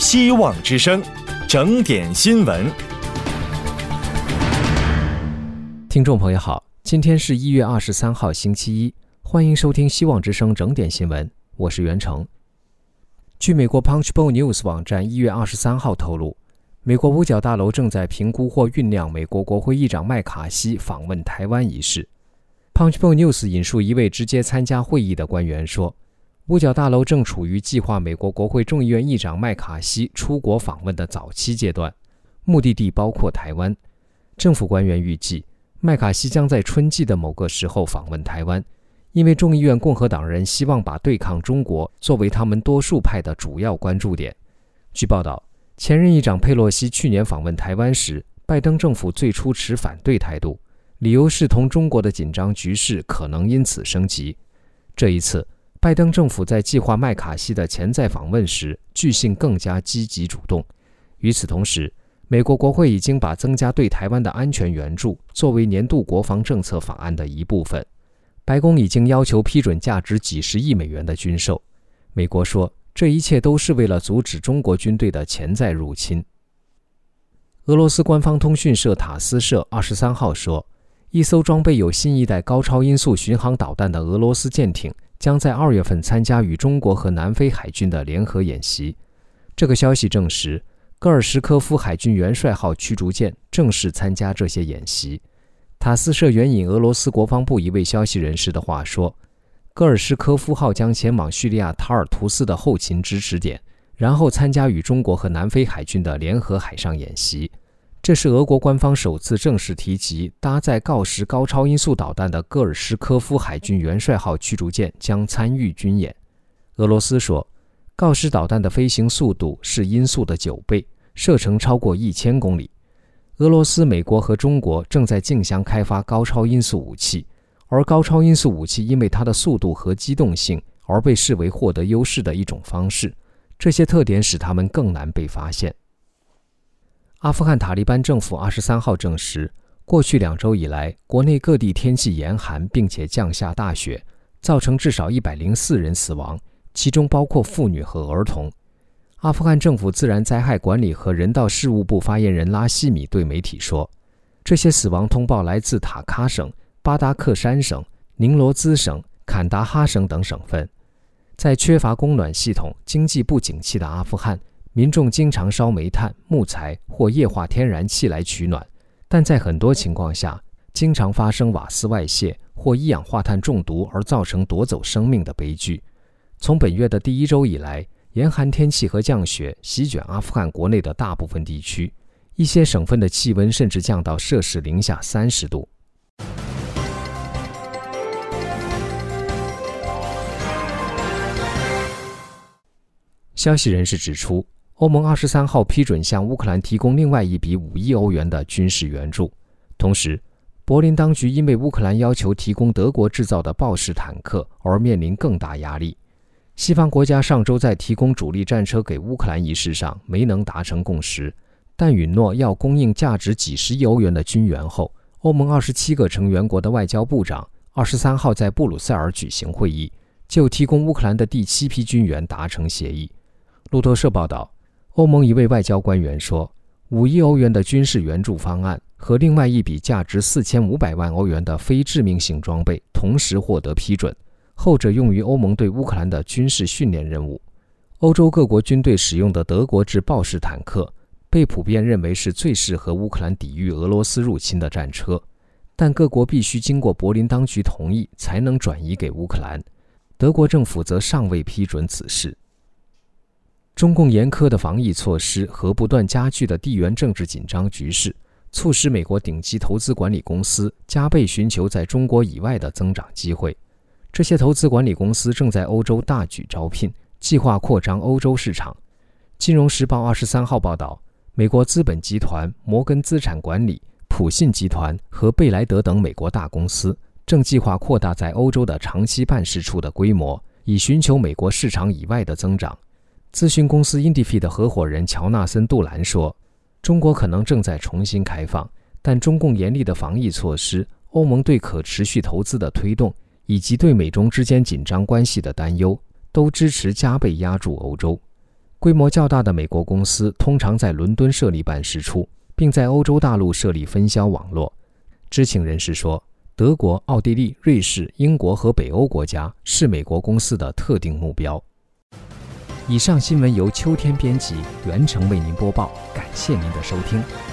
希望之声，整点新闻。 听众朋友好，今天是1月23号星期一，欢迎收听希望之声整点新闻，我是袁成。据美国 Punchbowl News 网站1月23号透露，美国五角大楼正在评估或酝酿美国国会议长麦卡锡访问台湾一事。Punchbowl News 引述一位直接参加会议的官员说，五角大楼正处于计划美国国会众议院议长麦卡锡出国访问的早期阶段，目的地包括台湾。政府官员预计，麦卡锡将在春季的某个时候访问台湾，因为众议院共和党人希望把对抗中国作为他们多数派的主要关注点。据报道，前任议长佩洛西去年访问台湾时，拜登政府最初持反对态度，理由是同中国的紧张局势可能因此升级。这一次，拜登政府在计划麦卡锡的潜在访问时，据信更加积极主动。与此同时，美国国会已经把增加对台湾的安全援助作为年度国防政策法案的一部分。白宫已经要求批准价值几十亿美元的军售。美国说，这一切都是为了阻止中国军队的潜在入侵。俄罗斯官方通讯社塔斯社23号说，一艘装备有新一代高超音速巡航导弹的俄罗斯舰艇将在2月份参加与中国和南非海军的联合演习。这个消息证实，戈尔什科夫海军元帅号驱逐舰正式参加这些演习。塔斯社援引俄罗斯国防部一位消息人士的话说，戈尔什科夫号将前往叙利亚塔尔图斯的后勤支持点，然后参加与中国和南非海军的联合海上演习。这是俄国官方首次正式提及搭载锆石高超音速导弹的戈尔什科夫海军元帅号驱逐舰将参与军演。俄罗斯说，锆石导弹的飞行速度是音速的9倍，射程超过1000公里。俄罗斯、美国和中国正在竞相开发高超音速武器，而高超音速武器因为它的速度和机动性而被视为获得优势的一种方式，这些特点使它们更难被发现。阿富汗塔利班政府23号证实，过去2周以来，国内各地天气严寒并且降下大雪，造成至少104人死亡，其中包括妇女和儿童。阿富汗政府自然灾害管理和人道事务部发言人拉希米对媒体说，这些死亡通报来自塔喀省、巴达克山省、宁罗兹省、坎达哈省等省份。在缺乏供暖系统、经济不景气的阿富汗，民众经常烧煤炭、木材或液化天然气来取暖，但在很多情况下，经常发生瓦斯外泄或一氧化碳中毒而造成夺走生命的悲剧。从本月的第1周以来，严寒天气和降雪席卷阿富汗国内的大部分地区，一些省份的气温甚至降到摄氏零下30度。消息人士指出，欧盟23号批准向乌克兰提供另外一笔5亿欧元的军事援助。同时，柏林当局因为乌克兰要求提供德国制造的豹式坦克而面临更大压力。西方国家上周在提供主力战车给乌克兰一事上没能达成共识，但允诺要供应价值几十亿欧元的军援后，欧盟27个成员国的外交部长23号在布鲁塞尔举行会议，就提供乌克兰的第7批军援达成协议。路透社报道，欧盟一位外交官员说，5亿欧元的军事援助方案和另外一笔价值4500万欧元的非致命性装备同时获得批准，后者用于欧盟对乌克兰的军事训练任务。欧洲各国军队使用的德国制豹式坦克被普遍认为是最适合乌克兰抵御俄罗斯入侵的战车，但各国必须经过柏林当局同意才能转移给乌克兰。德国政府则尚未批准此事。中共严苛的防疫措施和不断加剧的地缘政治紧张局势，促使美国顶级投资管理公司加倍寻求在中国以外的增长机会。这些投资管理公司正在欧洲大举招聘，计划扩张欧洲市场。金融时报23号报道，美国资本集团摩根资产管理、普信集团和贝莱德等美国大公司正计划扩大在欧洲的长期办事处的规模，以寻求美国市场以外的增长。咨询公司 Indify 的合伙人乔纳森·杜兰说，中国可能正在重新开放，但中共严厉的防疫措施、欧盟对可持续投资的推动以及对美中之间紧张关系的担忧，都支持加倍压住欧洲。 规模较大的美国公司通常在伦敦设立办事处，并在欧洲大陆设立分销网络。知情人士说，德国、奥地利、瑞士、英国和北欧国家是美国公司的特定目标。以上新闻由秋天编辑，袁成为您播报，感谢您的收听。